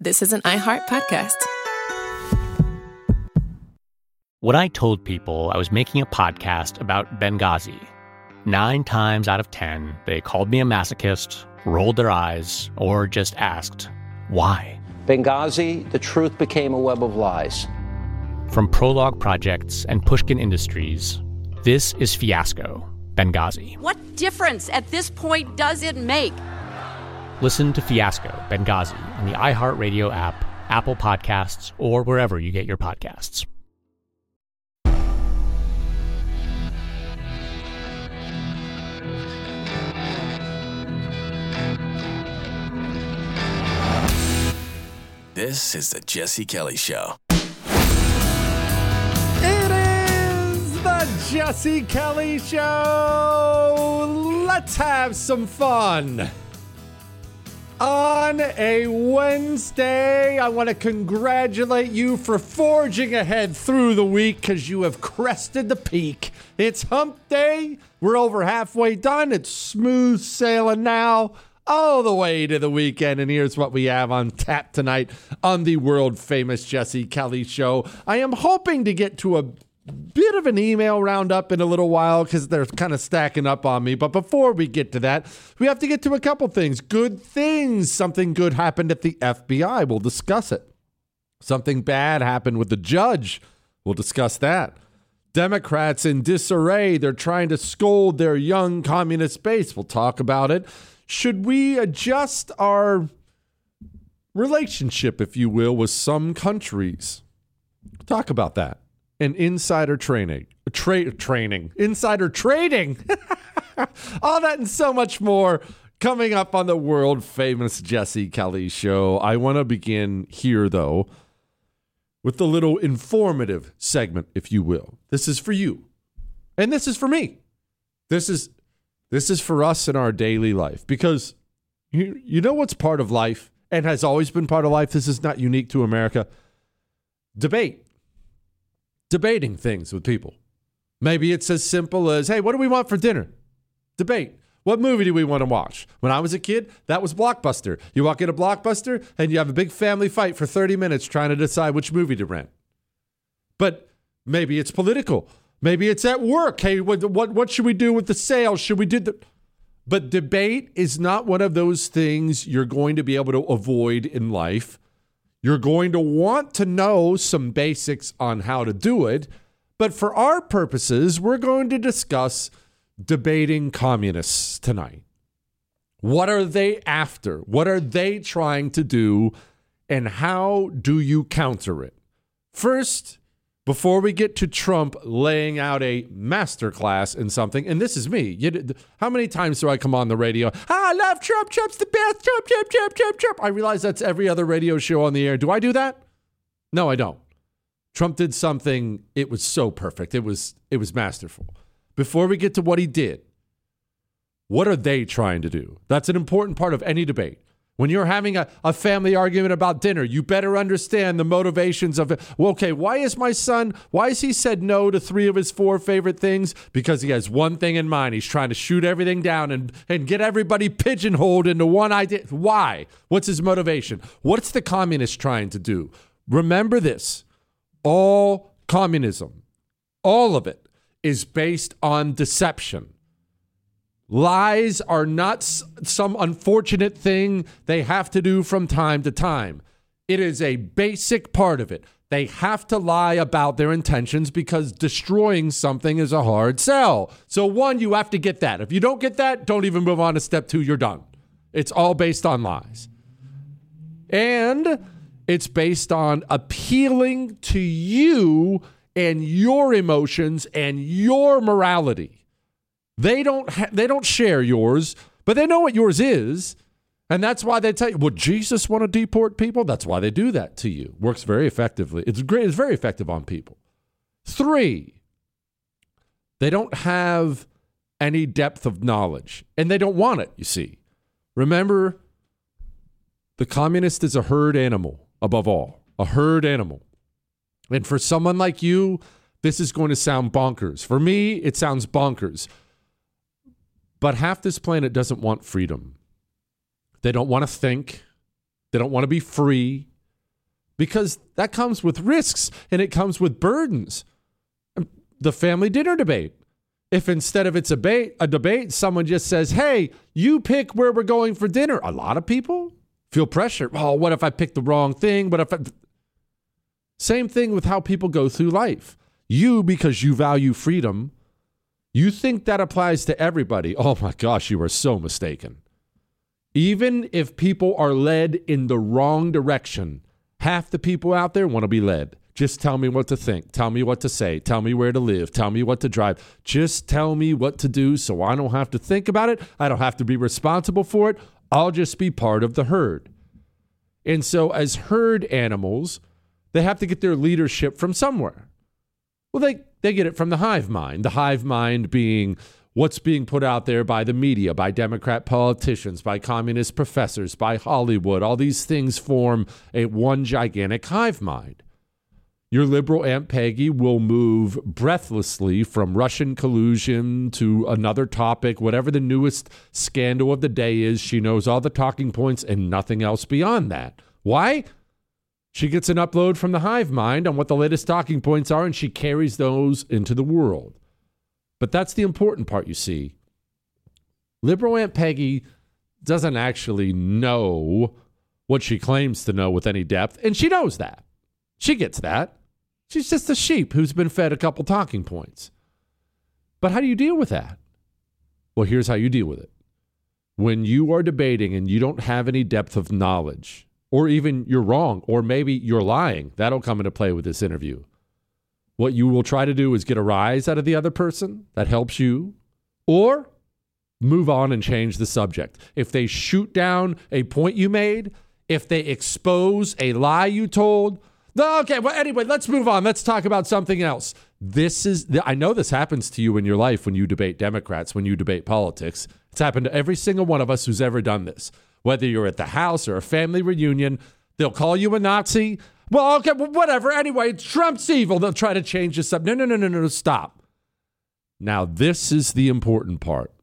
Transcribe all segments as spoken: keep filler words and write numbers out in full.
This is an iHeart podcast. When I told people I was making a podcast about Benghazi, nine times out of ten, they called me a masochist, rolled their eyes, or just asked, why? Benghazi, the truth became a web of lies. From Prologue Projects and Pushkin Industries, this is Fiasco, Benghazi. What difference at this point does it make? Listen to Fiasco, Benghazi on the iHeartRadio app, Apple Podcasts, or wherever you get your podcasts. This is the Jesse Kelly Show. It is the Jesse Kelly Show. Let's have some fun. On a Wednesday, I want to congratulate you for forging ahead through the week because you have crested the peak. It's hump day. We're over halfway done. It's smooth sailing now all the way to the weekend. And here's what we have on tap tonight on the world famous Jesse Kelly Show. I am hoping to get to a bit of an email roundup in a little while because they're kind of stacking up on me. But before we get to that, we have to get to a couple things. Good things. Something good happened at the F B I. We'll discuss it. Something bad happened with the judge. We'll discuss that. Democrats in disarray. They're trying to scold their young communist base. We'll talk about it. Should we adjust our relationship, if you will, with some countries? We'll talk about that. And insider training, tra- training, insider trading, all that and so much more coming up on the world famous Jesse Kelly Show. I want to begin here, though, with the little informative segment, if you will. This is for you, and this is for me. This is this is for us in our daily life, because you you know what's part of life and has always been part of life. This is not unique to America. Debate. Debating things with people. Maybe it's as simple as, hey, what do we want for dinner? Debate. What movie do we want to watch? When I was a kid, that was Blockbuster. You walk into Blockbuster and you have a big family fight for thirty minutes trying to decide which movie to rent. But maybe it's political. Maybe it's at work. Hey, what what, what should we do with the sales? Should we do the... But debate is not one of those things you're going to be able to avoid in life. You're going to want to know some basics on how to do it. But for our purposes, we're going to discuss debating communists tonight. What are they after? What are they trying to do? And how do you counter it? First, before we get to Trump laying out a masterclass in something, and this is me. You, how many times do I come on the radio? Ah, I love Trump. Trump's the best. Trump, Trump, Trump, Trump, Trump. I realize that's every other radio show on the air. Do I do that? No, I don't. Trump did something. It was so perfect. It was, it was masterful. Before we get to what he did, what are they trying to do? That's an important part of any debate. When you're having a, a family argument about dinner, you better understand the motivations of it. Well, okay, why is my son, why has he said no to three of his four favorite things? Because he has one thing in mind. He's trying to shoot everything down and, and get everybody pigeonholed into one idea. Why? What's his motivation? What's the communist trying to do? Remember this. All communism, all of it, is based on deception. Lies are not s- some unfortunate thing they have to do from time to time. It is a basic part of it. They have to lie about their intentions because destroying something is a hard sell. So one, you have to get that. If you don't get that, don't even move on to step two. You're done. It's all based on lies. And it's based on appealing to you and your emotions and your morality. They don't ha- they don't share yours, but they know what yours is. And that's why they tell you, would Jesus want to deport people? That's why they do that to you. Works very effectively. It's great. It's very effective on people. Three, they don't have any depth of knowledge, and they don't want it, you see. Remember, the communist is a herd animal above all, a herd animal. And for someone like you, this is going to sound bonkers. For me, it sounds bonkers. But half this planet doesn't want freedom. They don't want to think. They don't want to be free. because that comes with risks and it comes with burdens. The family dinner debate. If instead of it's a debate, a debate, someone just says, hey, you pick where we're going for dinner. A lot of people feel pressure. Oh, what if I pick the wrong thing? What if I... Same thing with how people go through life. You, because you value freedom, you think that applies to everybody. Oh my gosh, you are so mistaken. Even if people are led in the wrong direction, half the people out there want to be led. Just tell me what to think. Tell me what to say. Tell me where to live. Tell me what to drive. Just tell me what to do so I don't have to think about it. I don't have to be responsible for it. I'll just be part of the herd. And so as herd animals, they have to get their leadership from somewhere. Well, they, they get it from the hive mind. The hive mind being what's being put out there by the media, by Democrat politicians, by communist professors, by Hollywood. All these things form a one gigantic hive mind. Your liberal Aunt Peggy will move breathlessly from Russian collusion to another topic, whatever the newest scandal of the day is. She knows all the talking points and nothing else beyond that. Why? She gets an upload from the hive mind on what the latest talking points are, and she carries those into the world. But that's the important part, you see. Liberal Aunt Peggy doesn't actually know what she claims to know with any depth, and she knows that. She gets that. She's just a sheep who's been fed a couple talking points. But how do you deal with that? Well, here's how you deal with it. When you are debating and you don't have any depth of knowledge, or even you're wrong, or maybe you're lying, that'll come into play with this interview. What you will try to do is get a rise out of the other person that helps you, or move on and change the subject. If they shoot down a point you made, if they expose a lie you told, no, okay, well, anyway, let's move on. Let's talk about something else. This is, I know this happens to you in your life when you debate Democrats, when you debate politics. It's happened to every single one of us who's ever done this. Whether you're at the house or a family reunion, they'll call you a Nazi. Well, okay, well, whatever. Anyway, Trump's evil. They'll try to change this up. No, no, no, no, no, stop. Now, this is the important part.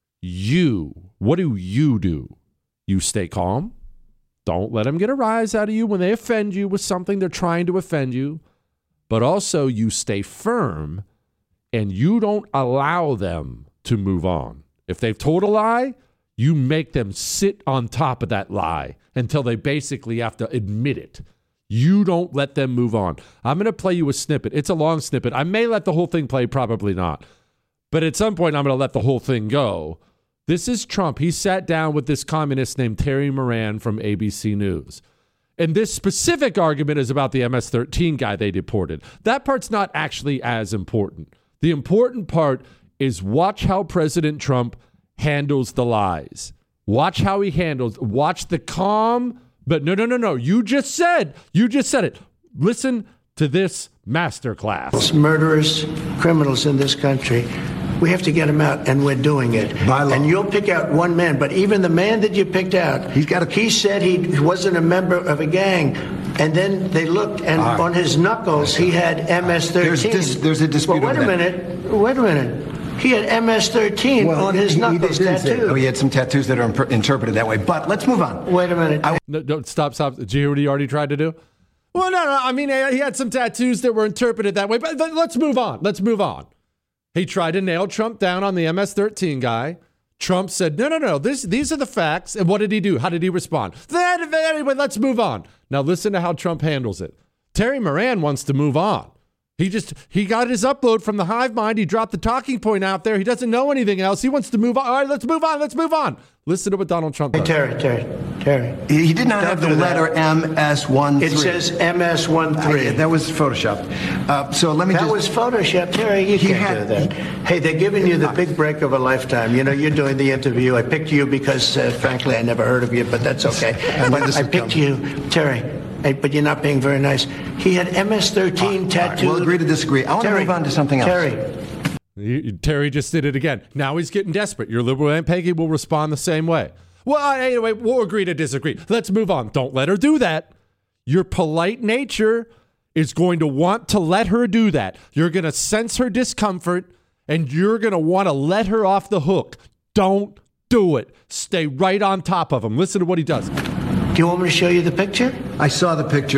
You, what do you do? You stay calm. Don't let them get a rise out of you when they offend you with something they're trying to offend you. But also, you stay firm and you don't allow them to move on. If they've told a lie, you make them sit on top of that lie until they basically have to admit it. You don't let them move on. I'm going to play you a snippet. It's a long snippet. I may let the whole thing play, probably not. But at some point, I'm going to let the whole thing go. This is Trump. He sat down with this communist named Terry Moran from A B C News. And this specific argument is about the M S thirteen guy they deported. That part's not actually as important. The important part is watch how President Trump handles the lies. Watch how he handles, watch the calm, but no, no, no, no. You just said, you just said it. Listen to this masterclass. Murderers, criminals in this country, we have to get them out, and we're doing it. By law. And you'll pick out one man, but even the man that you picked out, he's got a, he said he wasn't a member of a gang. And then they looked, and right. on his knuckles, he had M S thirteen. There's, dis, there's a dispute. Well, wait a minute. Wait a minute. He had M S thirteen well, on his he, knuckles he tattooed. Oh, he had some tattoos that are imp- interpreted that way. But let's move on. Wait a minute. I- no, no, stop, stop. Did you hear what he already tried to do? Well, no, no. I mean, he had some tattoos that were interpreted that way. But, but let's move on. Let's move on. He tried to nail Trump down on the M S thirteen guy. Trump said, no, no, no. This, these are the facts. And what did he do? How did he respond? Anyway, let's move on. Now listen to how Trump handles it. Terry Moran wants to move on. He just, he got his upload from the hive mind. He dropped the talking point out there. He doesn't know anything else. He wants to move on. All right, let's move on. Let's move on. Listen to what Donald Trump does. Hey, Terry, Terry, Terry. He did not Don't have the letter M S thirteen. It says M S thirteen. Uh, that was photoshopped. Uh, so let me that just... That was photoshopped. Terry, you can't had, do that. He, hey, they're giving you the big break of a lifetime. You know, you're doing the interview. I picked you because, uh, frankly, I never heard of you, but that's okay. But I picked you, Terry. Hey, but you're not being very nice. He had M S thirteen tattooed. Right, we'll agree to disagree. I want Terry, to move on to something else. Terry. He, Terry just did it again. Now he's getting desperate. Your liberal Aunt Peggy will respond the same way. Well, anyway, we'll agree to disagree. Let's move on. Don't let her do that. Your polite nature is going to want to let her do that. You're going to sense her discomfort, and you're going to want to let her off the hook. Don't do it. Stay right on top of him. Listen to what he does. Do you want me to show you the picture? I saw the picture.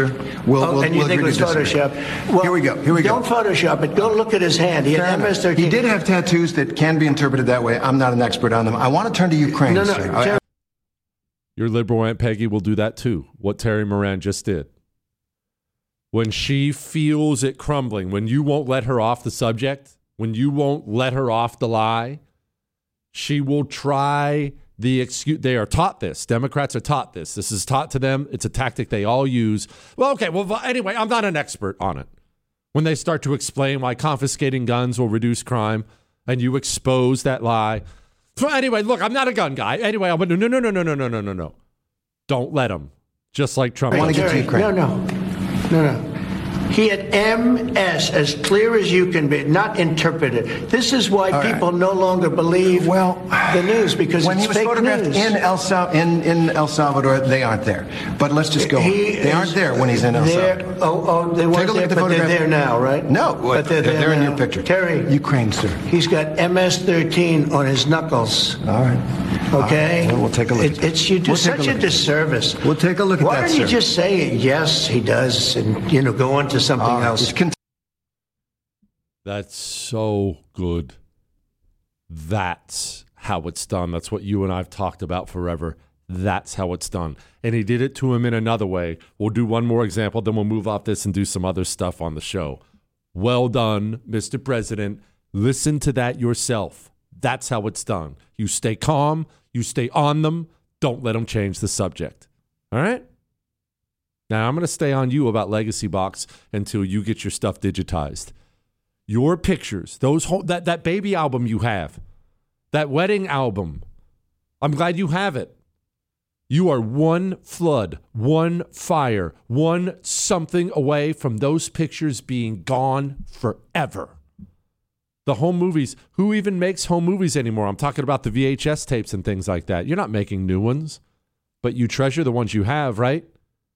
We'll, Oh, we'll, and you we'll think it agree was to disagree. Photoshop? Well, here we go. Here we don't go. Don't Photoshop it. Go look at his hand. He had Fair M S enough. thirteen. He did have tattoos that can be interpreted that way. I'm not an expert on them. I want to turn to Ukraine, No, no, sir. Terry- Your liberal Aunt Peggy will do that too, what Terry Moran just did. When she feels it crumbling, when you won't let her off the subject, when you won't let her off the lie, she will try the excuse. They are taught this. Democrats are taught this. This is taught to them. It's a tactic they all use. Well, okay, well, anyway, I'm not an expert on it. When they start to explain why confiscating guns will reduce crime and you expose that lie. So anyway, look, I'm not a gun guy. Anyway, I'm no, no, no, no, no, no, no, no, no, no. Don't let them. Just like Trump. I want to get to Terry, Ukraine. No, no, no, no. He had M S as clear as you can be, not interpreted. This is why All people right. no longer believe Well, the news, because when it's he was fake photographed news. in El, Sal- in, in El Salvador, they aren't there. But let's just go on. He They aren't is there when he's in El there- Salvador. Oh, oh, they Take weren't a look there, at the but they're photograph. there now, right? No, but they're, they're, there in now. your picture. Terry, Ukraine, sir. he's got M S thirteen on his knuckles. All right. Okay? All right. Well, we'll take a look It, at that. it's you do We'll take a such a, look at that. disservice. We'll take a look at Why that, don't you sir. just say yes, he does, and you know, go on to something All right. else? It's con- That's so good. That's how it's done. That's what you and I've talked about forever. That's how it's done. And he did it to him in another way. We'll do one more example, then we'll move off this and do some other stuff on the show. Well done, Mister President. Listen to that yourself. That's how it's done. You stay calm. You stay on them. Don't let them change the subject. All right? Now, I'm going to stay on you about Legacy Box until you get your stuff digitized. Your pictures, those whole, that, that baby album you have, that wedding album, I'm glad you have it. You are one flood, one fire, one something away from those pictures being gone forever. The home movies, who even makes home movies anymore? I'm talking about the V H S tapes and things like that. You're not making new ones, but you treasure the ones you have, right?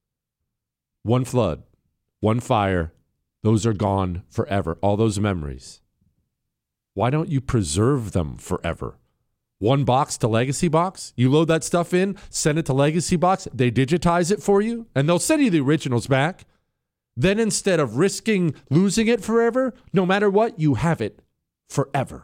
One flood, one fire, those are gone forever. All those memories. Why don't you preserve them forever? One box to Legacy Box. You load that stuff in, send it to Legacy Box. They digitize it for you, and they'll send you the originals back. Then instead of risking losing it forever, no matter what, you have it forever.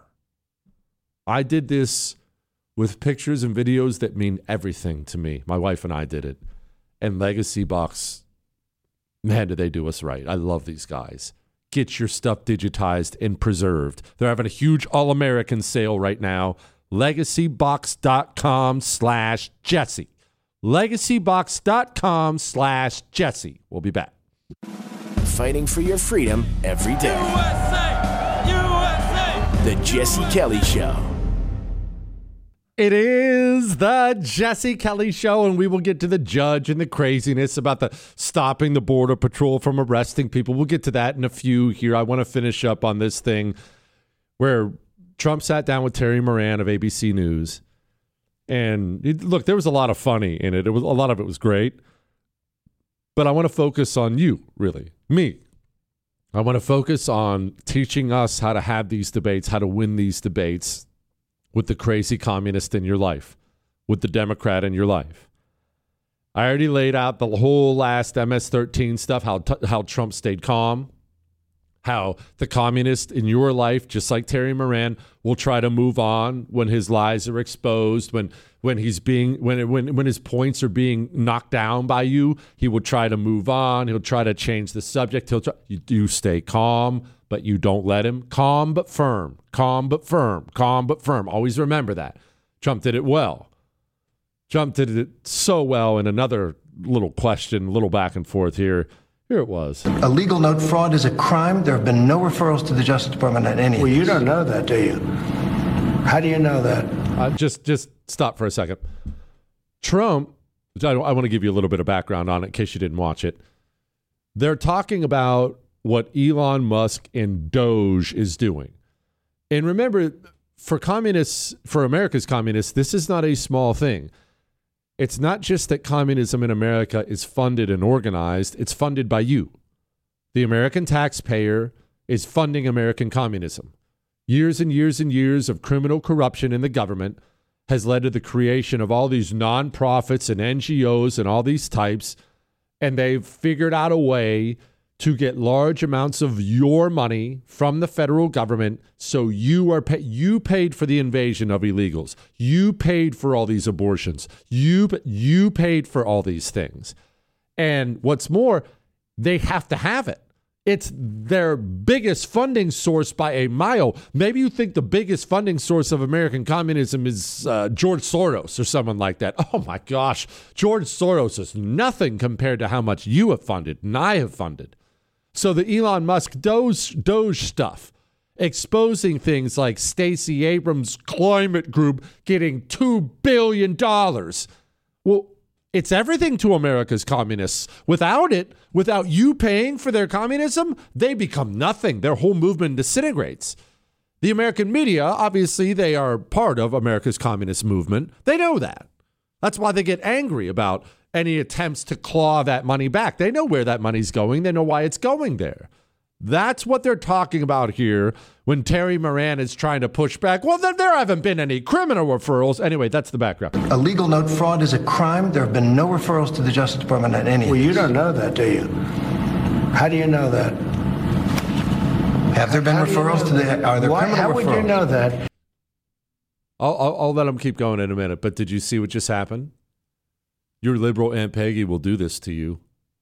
I did this with pictures and videos that mean everything to me. My wife and I did it. And Legacy Box, man, do they do us right. I love these guys. Get your stuff digitized and preserved. They're having a huge All-American sale right now. LegacyBox.com slash Jesse. LegacyBox.com slash Jesse. We'll be back. Fighting for your freedom every day. U S A! U S A! The Jesse Kelly Show. It is the Jesse Kelly Show, and we will get to the judge and the craziness about the stopping the Border Patrol from arresting people. We'll get to that in a few here. I want to finish up on this thing where Trump sat down with Terry Moran of A B C News. And it, look, there was a lot of funny in it. It was a lot of it was great. But I want to focus on you, really, me. I want to focus on teaching us how to have these debates, how to win these debates with the crazy communist in your life, with the Democrat in your life. I already laid out the whole last M S thirteen stuff, how t- how Trump stayed calm, how the communist in your life, just like Terry Moran, will try to move on when his lies are exposed, when when he's being when when when his points are being knocked down by you, he will try to move on. He'll try to change the subject. He'll try, you do stay calm, but you don't let him. Calm but firm. Calm but firm. Calm but firm. Always remember that. Trump did it well. Trump did it so well in another little question, little back and forth here. Here it was. A legal note fraud is a crime. There have been no referrals to the Justice Department on any. Well, you don't know that, do you? How do you know that? Uh, just just stop for a second. Trump, I, I want to give you a little bit of background on it in case you didn't watch it. They're talking about what Elon Musk and Doge is doing. And remember, for communists, for America's communists, this is not a small thing. It's not just that communism in America is funded and organized. It's funded by you. The American taxpayer is funding American communism. Years and years and years of criminal corruption in the government has led to the creation of all these nonprofits and N G Os and all these types. And they've figured out a way to get large amounts of your money from the federal government, so you are pay- you paid for the invasion of illegals. You paid for all these abortions. You you paid for all these things. And what's more, they have to have it. It's their biggest funding source by a mile. Maybe you think the biggest funding source of American communism is uh, George Soros or someone like that. Oh my gosh, George Soros is nothing compared to how much you have funded and I have funded. So the Elon Musk Doge, Doge stuff, exposing things like Stacey Abrams' climate group getting two billion dollars. Well, it's everything to America's communists. Without it, without you paying for their communism, they become nothing. Their whole movement disintegrates. The American media, obviously, they are part of America's communist movement. They know that. That's why they get angry about any attempts to claw that money back. They know where that money's going. They know why it's going there. That's what they're talking about here when Terry Moran is trying to push back. Well, there, there haven't been any criminal referrals. Anyway, that's the background. A legal note fraud is a crime. There have been no referrals to the Justice Department on any of Well, you these. don't know that, do you? How do you know that? Have there been How do you referrals know to the, that? are there Why, criminal how referrals? would you know that? I'll, I'll, I'll let them keep going in a minute, but did you see what just happened? Your liberal Aunt Peggy will do this to you.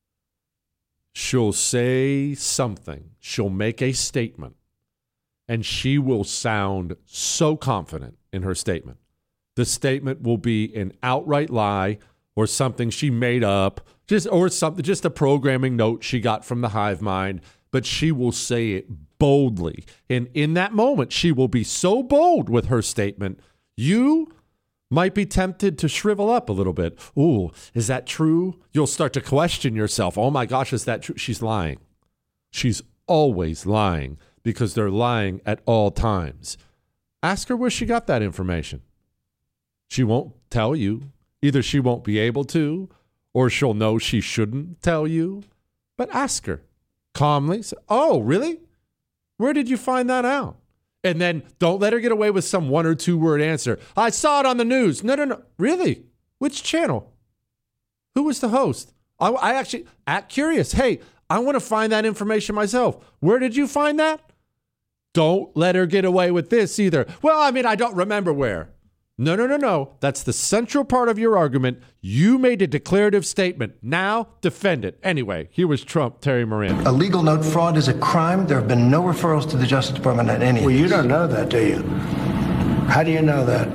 She'll say something. She'll make a statement, and she will sound so confident in her statement. The statement will be an outright lie or something she made up, just or something, just a programming note she got from the hive mind, but she will say it boldly. And in that moment, she will be so bold with her statement, you might be tempted to shrivel up a little bit. Ooh, is that true? You'll start to question yourself. Oh my gosh, is that true? She's lying. She's always lying because they're lying at all times. Ask her where she got that information. She won't tell you. Either she won't be able to, or she'll know she shouldn't tell you. But ask her calmly. Say, oh, really? Where did you find that out? And then don't let her get away with some one or two word answer. I saw it on the news. No, no, no. Really? Which channel? Who was the host? I, I actually, act curious. Hey, I want to find that information myself. Where did you find that? Don't let her get away with this either. Well, I mean, I don't remember where. No, no, no, no. That's the central part of your argument. You made a declarative statement. Now defend it. Anyway, here was Trump, Terry Moran. A legal note fraud is a crime. There have been no referrals to the Justice Department on any of Well, you these. don't know that, do you? How do you know that?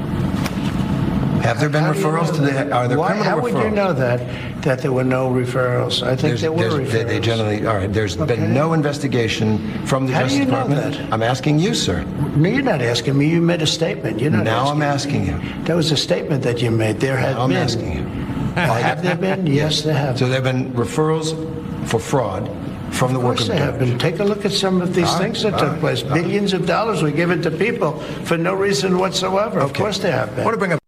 Have there been How do you referrals know to the, that? are there Why, criminal how referrals? would you know that, that there were no referrals? I think There's- there were there's- referrals. They, they generally, all right, there's Okay. been no investigation from the How do Justice you know Department. that? I'm asking you, sir. No, you're not asking me. You made a statement. You're not Now asking I'm me. asking you. That was a statement that you made. There have Now I'm been. asking you. Oh, have there been? Yes, there have. So there have been referrals for fraud from the Of work course of they have judge. been. Take a look at some of these All right, things that all took right, place. all right. Billions of dollars were given to people for no reason whatsoever. Of Okay. course they have I been. want to bring up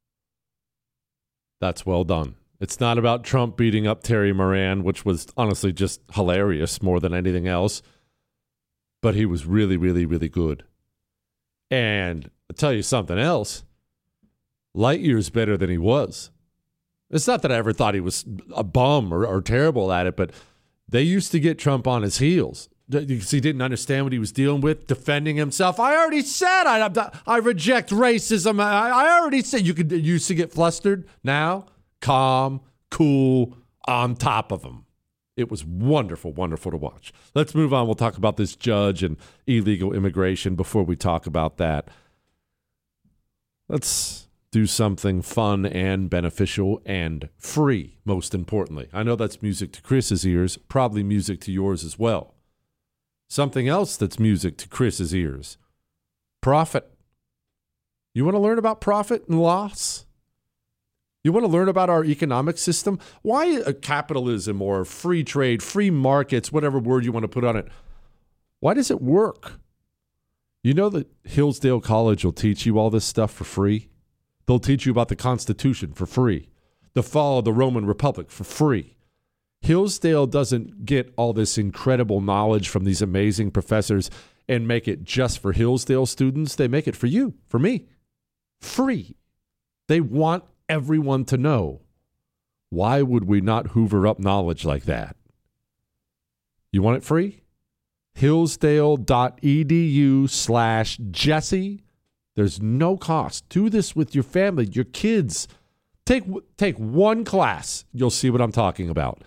That's well done. It's not about Trump beating up Terry Moran, which was honestly just hilarious more than anything else. But he was really, really, really good. And I'll tell you something else. Light years better than he was. It's not that I ever thought he was a bum or, or terrible at it, but they used to get Trump on his heels because he didn't understand what he was dealing with, defending himself. I already said I, I reject racism. I, I already said you could you used to get flustered. Now, calm, cool, on top of him. It was wonderful, wonderful to watch. Let's move on. We'll talk about this judge and illegal immigration before we talk about that. Let's do something fun and beneficial and free, most importantly. I know that's music to Chris's ears, probably music to yours as well. Something else that's music to Chris's ears. Profit. You want to learn about profit and loss? You want to learn about our economic system? Why a capitalism or free trade, free markets, whatever word you want to put on it, why does it work? You know that Hillsdale College will teach you all this stuff for free? They'll teach you about the Constitution for free, the fall of the Roman Republic for free. Hillsdale doesn't get all this incredible knowledge from these amazing professors and make it just for Hillsdale students. They make it for you, for me, free. They want everyone to know. Why would we not hoover up knowledge like that? You want it free? Hillsdale.edu slash Jesse. There's no cost. Do this with your family, your kids. Take, take one class. You'll see what I'm talking about.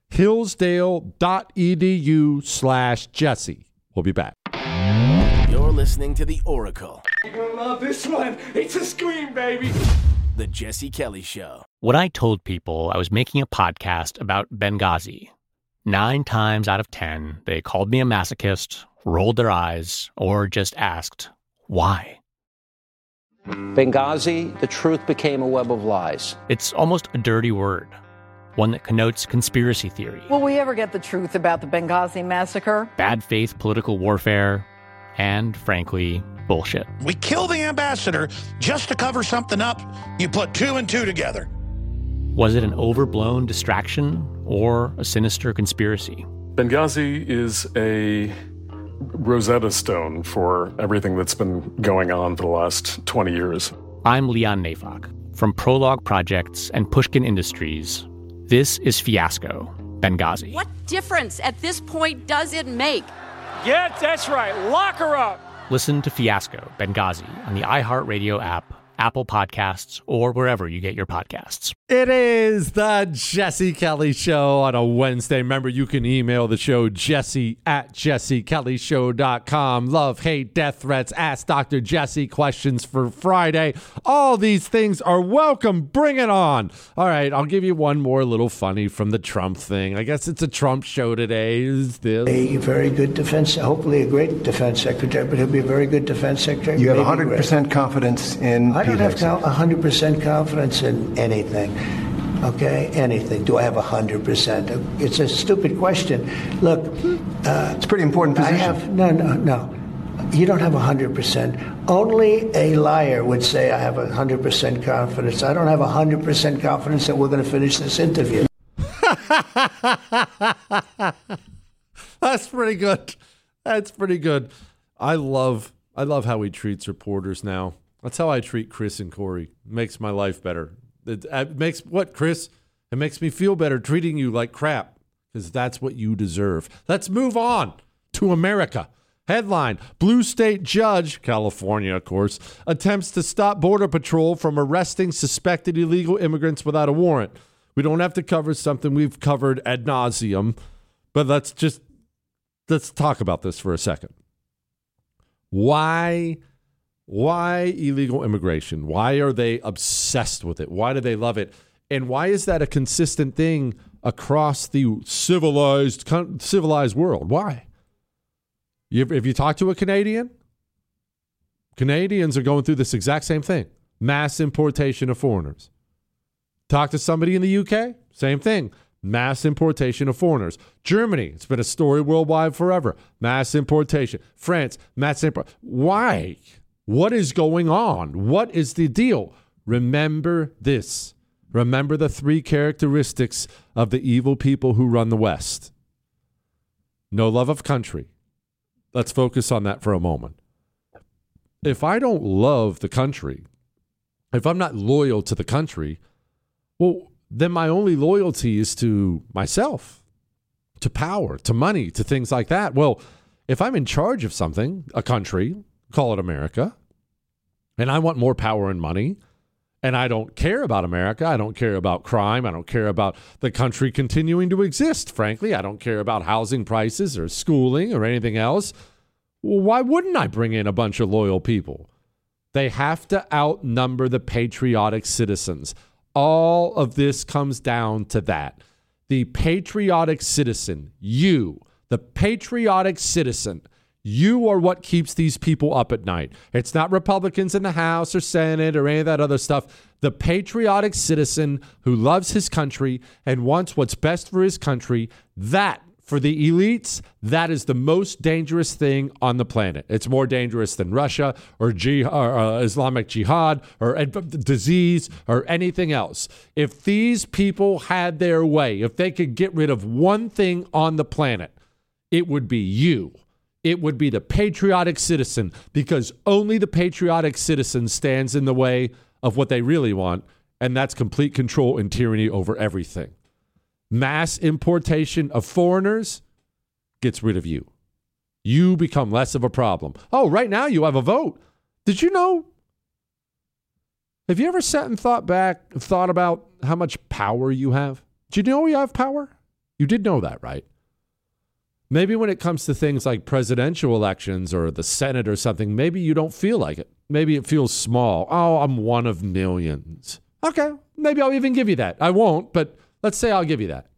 Hillsdale.edu slash Jesse. We'll be back. You're listening to The Oracle. You're gonna love this one. It's a scream, baby. The Jesse Kelly Show. When I told people I was making a podcast about Benghazi, nine times out of ten, they called me a masochist, rolled their eyes, or just asked, why? Benghazi, the truth became a web of lies. It's almost a dirty word, one that connotes conspiracy theory, Will we ever get the truth about the Benghazi massacre? bad faith political warfare, and, frankly, bullshit. We kill the ambassador just to cover something up. You put two and two together. Was it an overblown distraction or a sinister conspiracy? Benghazi is a Rosetta Stone for everything that's been going on for the last twenty years. I'm Leon Neyfakh. From Prologue Projects and Pushkin Industries, this is Fiasco, Benghazi. What difference at this point does it make? Yeah, that's right. Lock her up. Listen to Fiasco, Benghazi on the iHeartRadio app, Apple Podcasts, or wherever you get your podcasts. It is the Jesse Kelly Show on a Wednesday. Remember, you can email the show, Jesse at jesse kelly show dot com. Love, hate, death threats, ask Doctor Jesse questions for Friday. All these things are welcome. Bring it on. All right, I'll give you one more little funny from the Trump thing. I guess it's a Trump show today. Is this? A very good defense, hopefully a great defense secretary, but he'll be a very good defense secretary. You have Maybe one hundred percent great. confidence in I don't Pete have Hegseth. one hundred percent confidence in anything. Okay, anything. Do I have one hundred percent? It's a stupid question. Look, uh, It's a pretty important I position. have, no, no, no. You don't have one hundred percent. Only a liar would say I have one hundred percent confidence. I don't have one hundred percent confidence that we're going to finish this interview. That's pretty good. That's pretty good. I love I love how he treats reporters now. That's how I treat Chris and Corey. It makes my life better. It, it makes what, Chris? It makes me feel better treating you like crap because that's what you deserve. Let's move on to America. Headline, Blue State Judge, California, of course, attempts to stop Border Patrol from arresting suspected illegal immigrants without a warrant. We don't have to cover something we've covered ad nauseum, but let's just let's talk about this for a second. Why, why illegal immigration? Why are they obsessed with it? Why do they love it? And why is that a consistent thing across the civilized civilized world? Why? You, if you talk to a Canadian, Canadians are going through this exact same thing. Mass importation of foreigners. Talk to somebody in the U K, same thing. Mass importation of foreigners. Germany, it's been a story worldwide forever. Mass importation. France, mass import. Why? What is going on? What is the deal? Remember this. Remember the three characteristics of the evil people who run the West. No love of country. Let's focus on that for a moment. If I don't love the country, if I'm not loyal to the country, well, then my only loyalty is to myself, to power, to money, to things like that. Well, if I'm in charge of something, a country, call it America, and I want more power and money, and I don't care about America, I don't care about crime, I don't care about the country continuing to exist, frankly, I don't care about housing prices or schooling or anything else, well, why wouldn't I bring in a bunch of loyal people? They have to outnumber the patriotic citizens. All of this comes down to that. The patriotic citizen, you, the patriotic citizen, you are what keeps these people up at night. It's not Republicans in the House or Senate or any of that other stuff. The patriotic citizen who loves his country and wants what's best for his country, that, for the elites, that is the most dangerous thing on the planet. It's more dangerous than Russia or, jihad, or uh, Islamic Jihad or uh, disease or anything else. If these people had their way, if they could get rid of one thing on the planet, it would be you. It would be the patriotic citizen, because only the patriotic citizen stands in the way of what they really want, And that's complete control and tyranny over everything. Mass importation of foreigners gets rid of you. You become less of a problem. Oh, right now you have a vote. Did you know? Have you ever sat and thought back, thought about how much power you have? Did you know you have power? You did know that, right? Maybe when it comes to things like presidential elections or the Senate or something, maybe you don't feel like it. Maybe it feels small. Oh, I'm one of millions. Okay, maybe I'll even give you that. I won't, but let's say I'll give you that.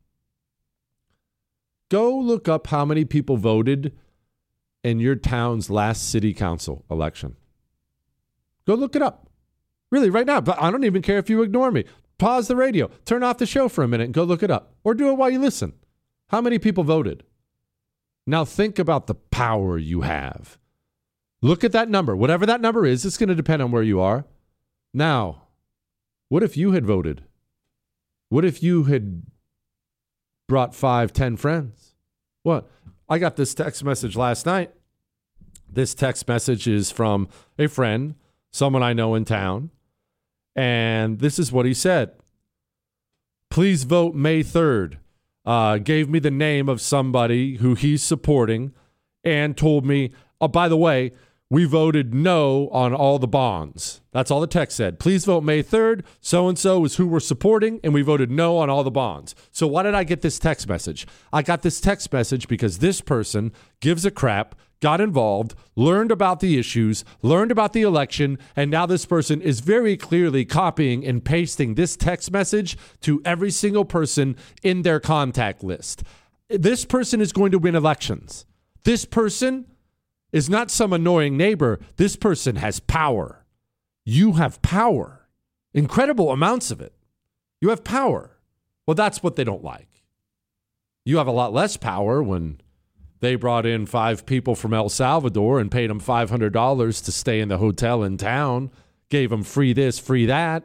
Go look up how many people voted in your town's last city council election. Go look it up. Really, right now. But I don't even care if you ignore me. Pause the radio. Turn off the show for a minute and go look it up. Or do it while you listen. How many people voted? Now think about the power you have. Look at that number. Whatever that number is, it's going to depend on where you are. Now, what if you had voted? What if you had brought five, ten friends? What? I got this text message last night. This text message is from a friend, someone I know in town. And this is what he said. Please vote May third. Uh, gave me the name of somebody who he's supporting and told me, oh, by the way, we voted no on all the bonds. That's all the text said. Please vote May third. So-and-so is who we're supporting, and we voted no on all the bonds. So why did I get this text message? I got this text message because this person gives a crap, got involved, learned about the issues, learned about the election, and now this person is very clearly copying and pasting this text message to every single person in their contact list. This person is going to win elections. This person is not some annoying neighbor. This person has power. You have power. Incredible amounts of it. You have power. Well, that's what they don't like. You have a lot less power when they brought in five people from El Salvador and paid them five hundred dollars to stay in the hotel in town, gave them free this, free that.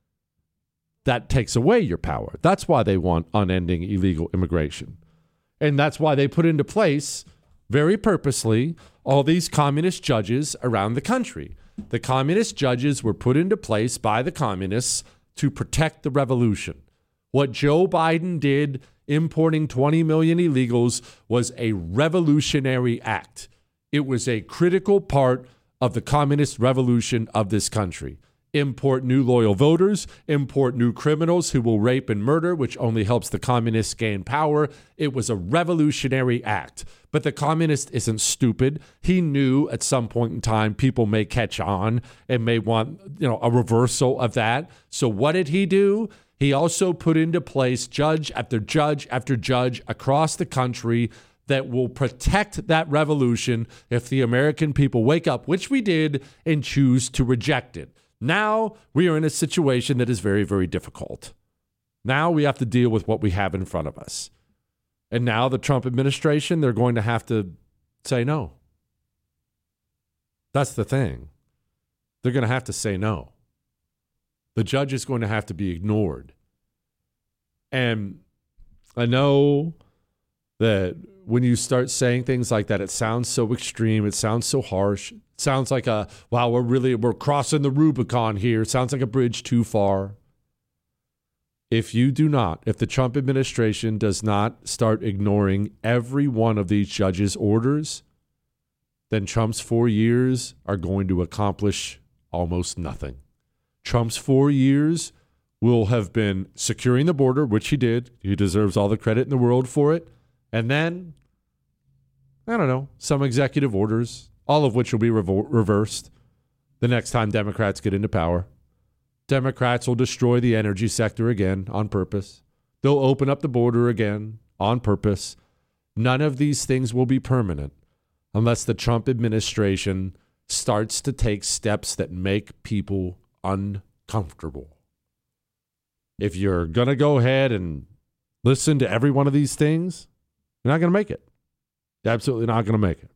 That takes away your power. That's why they want unending illegal immigration. And that's why they put into place, very purposely, all these communist judges around the country. The communist judges were put into place by the communists to protect the revolution. What Joe Biden did, importing twenty million illegals, was a revolutionary act. It was a critical part of the communist revolution of this country. Import new loyal voters, import new criminals who will rape and murder, which only helps the communists gain power. It was a revolutionary act. But the communist isn't stupid. He knew at some point in time people may catch on and may want, you know, a reversal of that. So what did he do? He also put into place judge after judge after judge across the country that will protect that revolution if the American people wake up, which we did, and choose to reject it. Now we are in a situation that is very, very difficult. Now we have to deal with what we have in front of us. And now the Trump administration, they're going to have to say no. That's the thing. They're going to have to say no. The judge is going to have to be ignored. And I know that when you start saying things like that, it sounds so extreme. It sounds so harsh. It sounds like a, wow, we're really, we're crossing the Rubicon here. It sounds like a bridge too far. If you do not, if the Trump administration does not start ignoring every one of these judges' orders, then Trump's four years are going to accomplish almost nothing. Trump's four years will have been securing the border, which he did. He deserves all the credit in the world for it. And then, I don't know, some executive orders, all of which will be revo- reversed the next time Democrats get into power. Democrats will destroy the energy sector again on purpose. They'll open up the border again on purpose. None of these things will be permanent unless the Trump administration starts to take steps that make people uncomfortable. If you're going to go ahead and listen to every one of these things, you're not going to make it. You're absolutely not going to make it.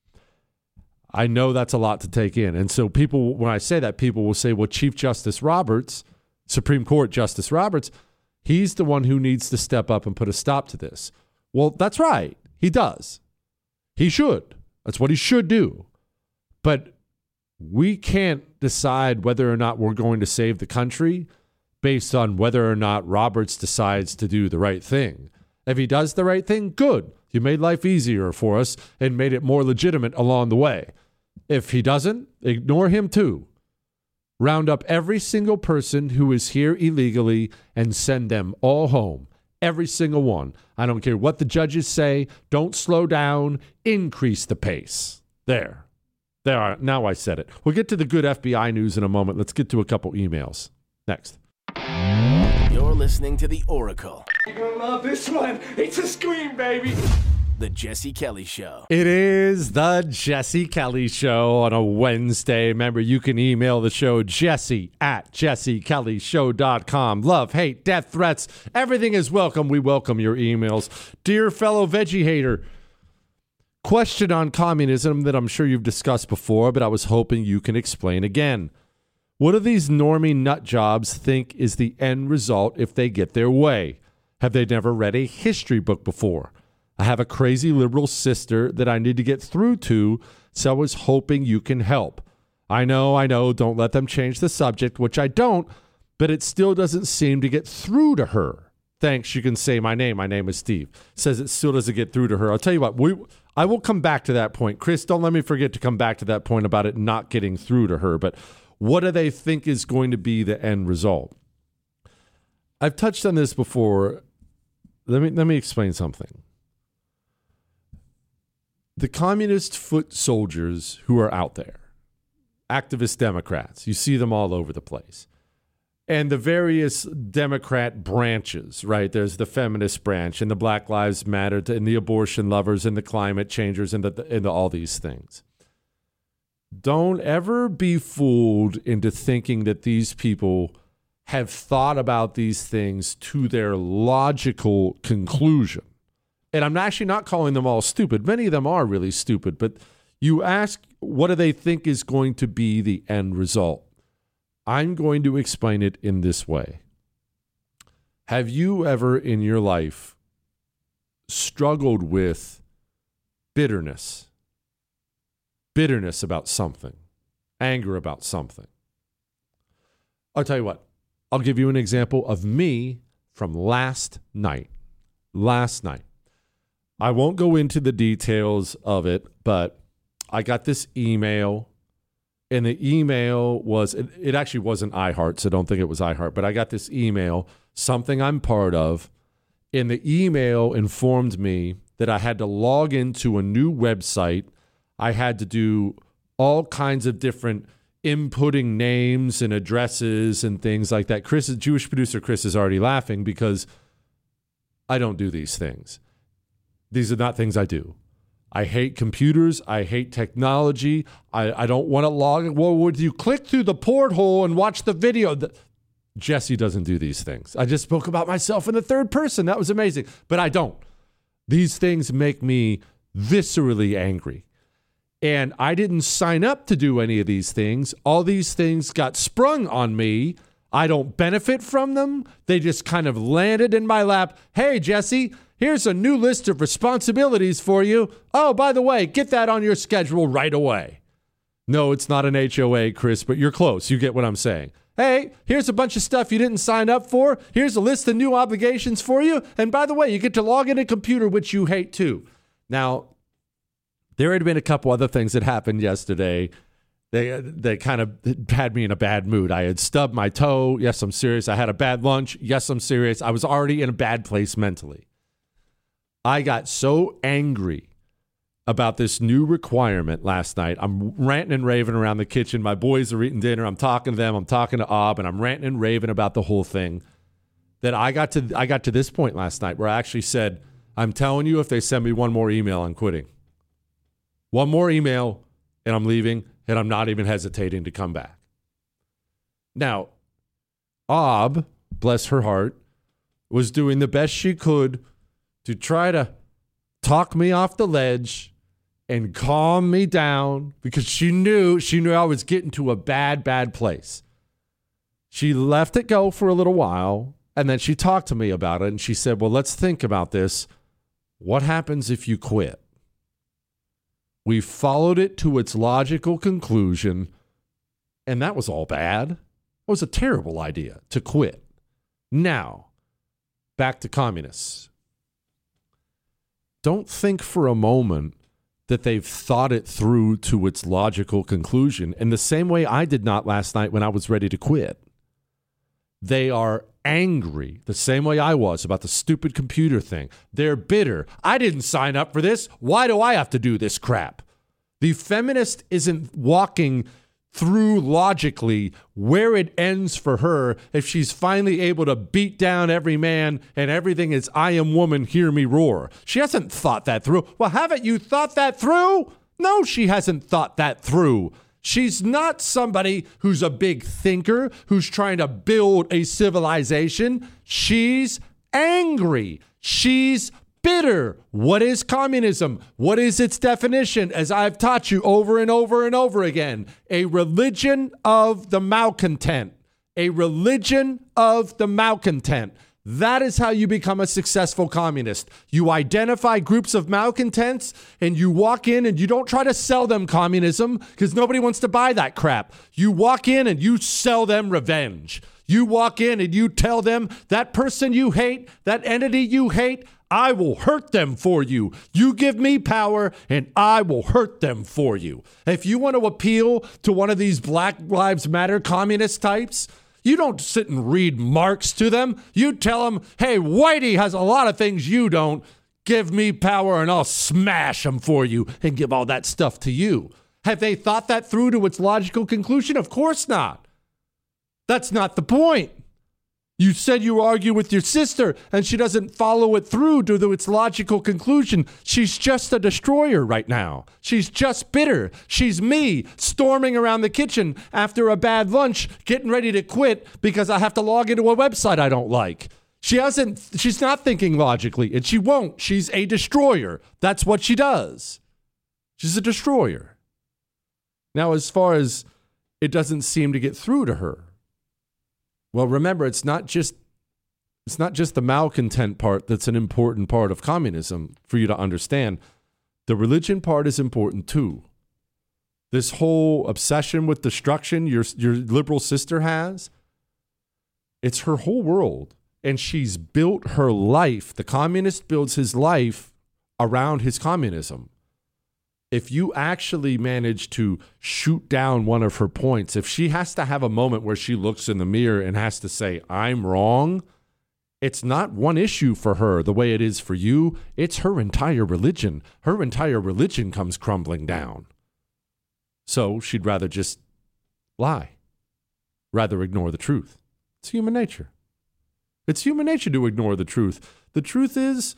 I know that's a lot to take in. And so people, when I say that, people will say, well, Chief Justice Roberts, Supreme Court Justice Roberts, he's the one who needs to step up and put a stop to this. Well, that's right. He does. He should. That's what he should do. But we can't decide whether or not we're going to save the country based on whether or not Roberts decides to do the right thing. If he does the right thing, good. You made life easier for us and made it more legitimate along the way. If he doesn't, ignore him too. Round up every single person who is here illegally and send them all home. Every single one. I don't care what the judges say. Don't slow down. Increase the pace. There. There are. Now I said it. We'll get to the good F B I news in a moment. Let's get to a couple emails. Next. You're listening to The Oracle. You're gonna love this one. It's a scream, baby. The Jesse Kelly Show. It is the Jesse Kelly Show on a Wednesday. Remember, you can email the show, jesse at jesse kelly show dot com. Love, hate, death threats, everything is welcome. We welcome your emails. Dear fellow veggie hater, question on communism that I'm sure you've discussed before, but I was hoping you can explain again. What do these normie nut jobs think is the end result if they get their way? Have they never read a history book before? I have a crazy liberal sister that I need to get through to, so I was hoping you can help. I know, I know, don't let them change the subject, which I don't, but it still doesn't seem to get through to her. Thanks, you can say my name. My name is Steve. Says it still doesn't get through to her. I'll tell you what, we, I will come back to that point. Chris, don't let me forget to come back to that point about it not getting through to her, but what do they think is going to be the end result? I've touched on this before. Let me, let me explain something. The communist foot soldiers who are out there, activist Democrats, you see them all over the place. And the various Democrat branches, right? There's the feminist branch and the Black Lives Matter and the abortion lovers and the climate changers and, the, and the, all these things. Don't ever be fooled into thinking that these people have thought about these things to their logical conclusion. And I'm actually not calling them all stupid. Many of them are really stupid. But you ask, what do they think is going to be the end result? I'm going to explain it in this way. Have you ever in your life struggled with bitterness? Bitterness about something. Anger about something. I'll tell you what. I'll give you an example of me from last night. Last night. I won't go into the details of it, but I got this email, and the email was, it, it actually wasn't iHeart, so don't think it was iHeart, but I got this email, something I'm part of, and the email informed me that I had to log into a new website. I had to do all kinds of different inputting names and addresses and things like that. Chris, Jewish producer Chris is already laughing because I don't do these things. These are not things I do. I hate computers. I hate technology. I, I don't want to log in. Well, would you click through the porthole and watch the video? The, Jesse doesn't do these things. I just spoke about myself in the third person. That was amazing. But I don't. These things make me viscerally angry. And I didn't sign up to do any of these things. All these things got sprung on me. I don't benefit from them. They just kind of landed in my lap. Hey, Jesse, here's a new list of responsibilities for you. Oh, by the way, get that on your schedule right away. No, it's not an H O A, Chris, but you're close. You get what I'm saying. Hey, here's a bunch of stuff you didn't sign up for. Here's a list of new obligations for you. And by the way, you get to log in a computer, which you hate too. Now, there had been a couple other things that happened yesterday. They they kind of had me in a bad mood. I had stubbed my toe. Yes, I'm serious. I had a bad lunch. Yes, I'm serious. I was already in a bad place mentally. I got so angry about this new requirement last night. I'm ranting and raving around the kitchen. My boys are eating dinner. I'm talking to them. I'm talking to Ob, and I'm ranting and raving about the whole thing. That I got to I got to this point last night where I actually said, I'm telling you, if they send me one more email, I'm quitting. One more email, and I'm leaving, and I'm not even hesitating to come back. Now, Ob, bless her heart, was doing the best she could to try to talk me off the ledge and calm me down because she knew she knew I was getting to a bad, bad place. She let it go for a little while, and then she talked to me about it, and she said, well, let's think about this. What happens if you quit? We followed it to its logical conclusion, and that was all bad. It was a terrible idea to quit. Now, back to communists. Don't think for a moment that they've thought it through to its logical conclusion in the same way I did not last night when I was ready to quit. They are angry the same way I was about the stupid computer thing. They're bitter. I didn't sign up for this. Why do I have to do this crap? The feminist isn't walking through logically where it ends for her if she's finally able to beat down every man and everything is I am woman, hear me roar. She hasn't thought that through. Well, haven't you thought that through? No, she hasn't thought that through. She's not somebody who's a big thinker, who's trying to build a civilization. She's angry. She's bitter. What is communism? What is its definition? As I've taught you over and over and over again, a religion of the malcontent. A religion of the malcontent. That is how you become a successful communist. You identify groups of malcontents and you walk in and you don't try to sell them communism because nobody wants to buy that crap. You walk in and you sell them revenge. You walk in and you tell them that person you hate, that entity you hate, I will hurt them for you. You give me power and I will hurt them for you. If you want to appeal to one of these Black Lives Matter communist types, you don't sit and read Marx to them. You tell them, hey, Whitey has a lot of things you don't. Give me power and I'll smash them for you and give all that stuff to you. Have they thought that through to its logical conclusion? Of course not. That's not the point. You said you argue with your sister and she doesn't follow it through to its logical conclusion. She's just a destroyer right now. She's just bitter. She's me storming around the kitchen after a bad lunch, getting ready to quit because I have to log into a website I don't like. She hasn't, she's not thinking logically and she won't. She's a destroyer. That's what she does. She's a destroyer. Now, as far as it doesn't seem to get through to her, well, remember, it's not just it's not just the malcontent part that's an important part of communism for you to understand. The religion part is important too. This whole obsession with destruction your your liberal sister has, it's her whole world. And she's built her life. The communist builds his life around his communism. If you actually manage to shoot down one of her points, if she has to have a moment where she looks in the mirror and has to say, I'm wrong, it's not one issue for her the way it is for you. It's her entire religion. Her entire religion comes crumbling down. So she'd rather just lie, rather ignore the truth. It's human nature. It's human nature to ignore the truth. The truth is,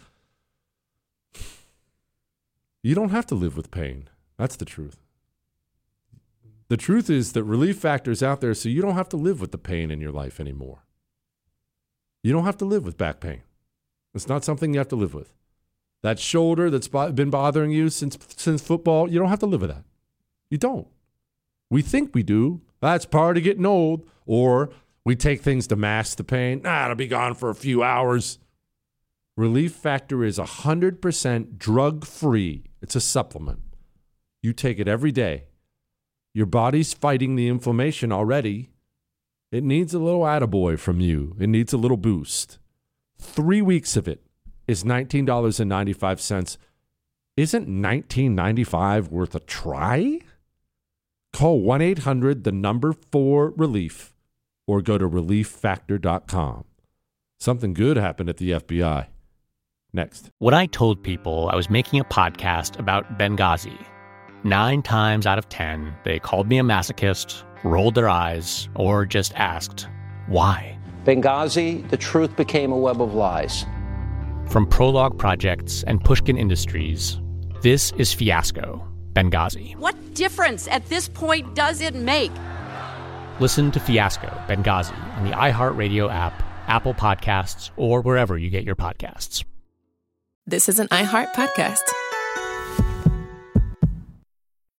you don't have to live with pain. That's the truth. The truth is that Relief Factor is out there so you don't have to live with the pain in your life anymore. You don't have to live with back pain. It's not something you have to live with. That shoulder that's been bothering you since since football, you don't have to live with that. You don't. We think we do. That's part of getting old. Or we take things to mask the pain. Ah, it'll be gone for a few hours. Relief Factor is one hundred percent drug-free. It's a supplement. You take it every day. Your body's fighting the inflammation already. It needs a little attaboy from you. It needs a little boost. Three weeks of it is nineteen dollars and ninety-five cents. Isn't nineteen ninety-five worth a try? Call one eight hundred, the number four relief, or go to relief factor dot com. Something good happened at the F B I. Next. When I told people I was making a podcast about Benghazi, nine times out of ten, they called me a masochist, rolled their eyes, or just asked, why? Benghazi, the truth became a web of lies. From Prologue Projects and Pushkin Industries, this is Fiasco, Benghazi. What difference at this point does it make? Listen to Fiasco, Benghazi on the iHeartRadio app, Apple Podcasts, or wherever you get your podcasts. This is an iHeart podcast.